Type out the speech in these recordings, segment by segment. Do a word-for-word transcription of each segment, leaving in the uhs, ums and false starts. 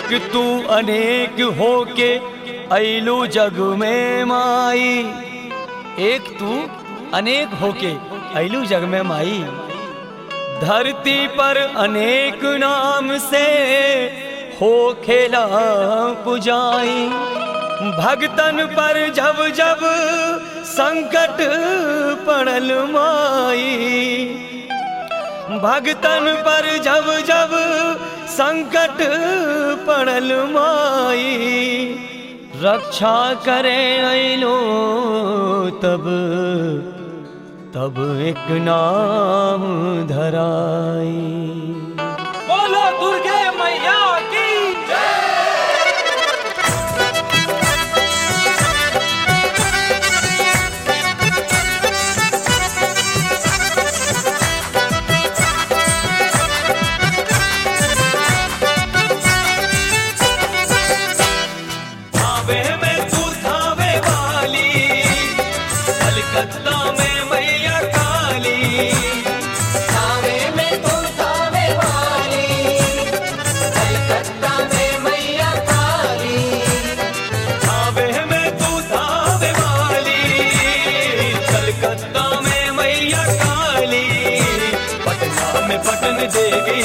एक तू अनेक होके ऐलू जग में माई, एक तू अनेक होके ऐलू जग में माई। धरती पर अनेक नाम से हो खेला पुजाई, भगतन पर जब जब संकट पड़ल माई, भगतन पर जब जब संकट पड़ल माई। रक्षा करे ऐलो तब तब एक नाम धराई। बोलो दुर्गे मैया की पटन देवी,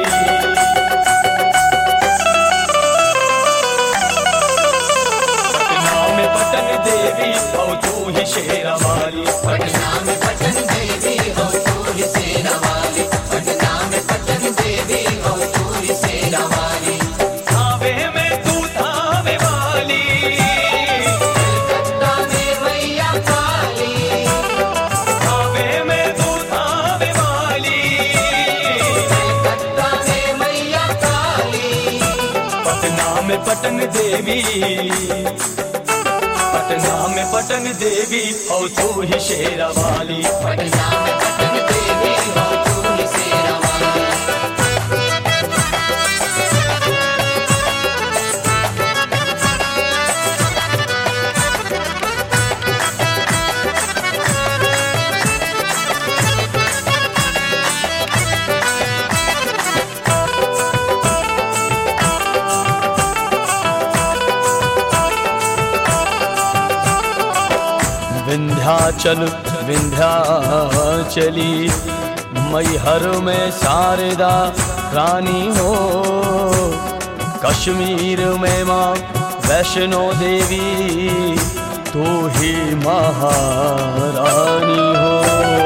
पटना में पटन देवी हो तू ही शेरा वाली। पटना में पटन देवी हो तू ही शेरा वाली, पटना में पटन देवी हो तू ही शेरा वाली। थावे में तू थावे वाली, कलकत्ता में मैया काली, थावे में तू थावे वाली, कलकत्ता में मैया काली। पटना में पटन देवी, पटना में पटन देवी हो तू ही शेरा वाली। पटना में पटन देवी हो तू ही शेरा वाली। विंध्याचल विंध्याचली मैहर में शारदा रानी हो, कश्मीर में माँ वैष्णो देवी तू ही महारानी हो।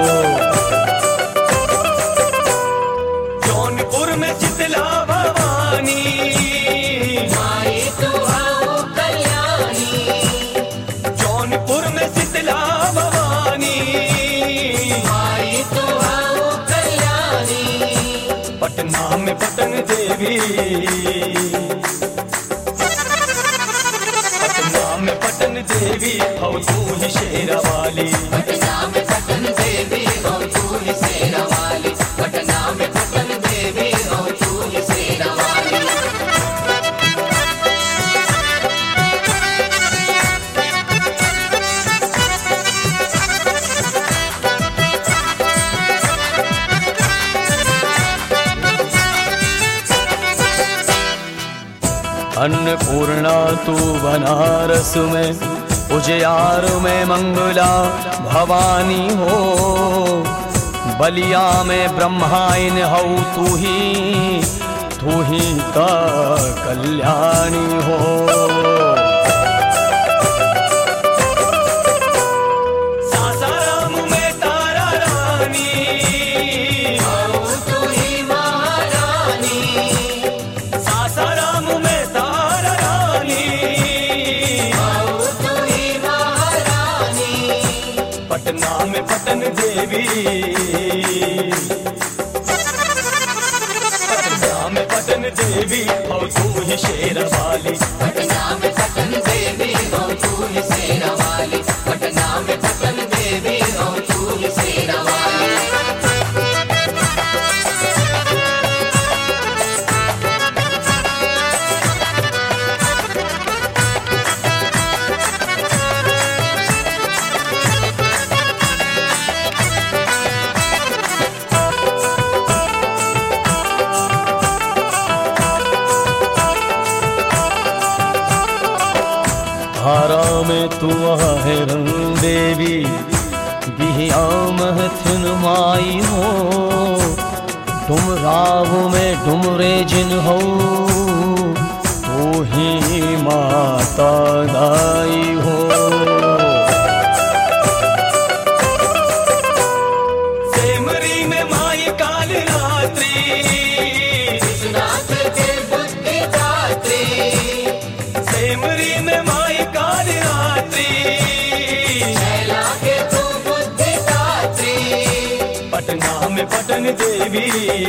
जौनपुर में शीतला भवानी, माई तू आओ कल्याणी, जौनपुर में शीतला भवानी, माई तू आओ कल्याणी। पटना में पटन देवी, पटना में पटन देवी हो तू ही शेरा वाली। पटना में पटन देवी हो तू ही शेरा वाली, पटना में पटन देवी हो तू ही शेरा वाली। अन्नपूर्णा तू बनारस में, उजियार में मंगला भवानी हो, बलिया में ब्रह्माइन हो तू ही, तू ही का कल्याणी हो। सासाराम में तारा रानी, आओ तू ही महारानी, सासाराम में तारा रानी, आओ तू ही महारानी। पटना में पटन देवी, पटना में पटन देवी हो तू ही शेरा वाली। पटना में पटन देवी हो तू ही शेरा वाली, पटना में पटन देवी हो तू ही शेरा वाली। आरा में तू है रंग देवी बिहिया महथिन माई हो डुमराव में डुमरे जिन हो तू ही माता दाई हो। सेमरी में माई काल रात्रि विश्वनाथ के बुद्धि दात्री। सेमरी में माई काल रात्रि छैला के तू बुद्धि दात्री। पटना में पटन देवी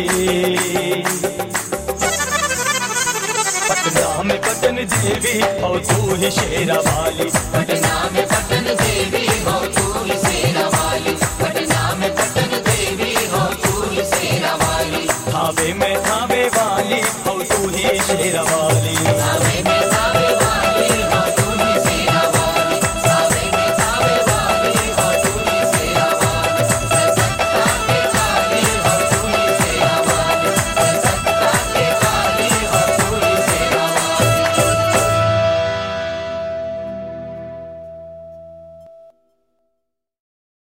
पटना में पटन देवी हो तू ही शेरा वाली। पटना में पटन देवी हो तू ही शेरा वाली। पटना में पटन देवी हो तू ही शेरा वाली। थावे में थावे वाली हो तू ही शेरा वाली।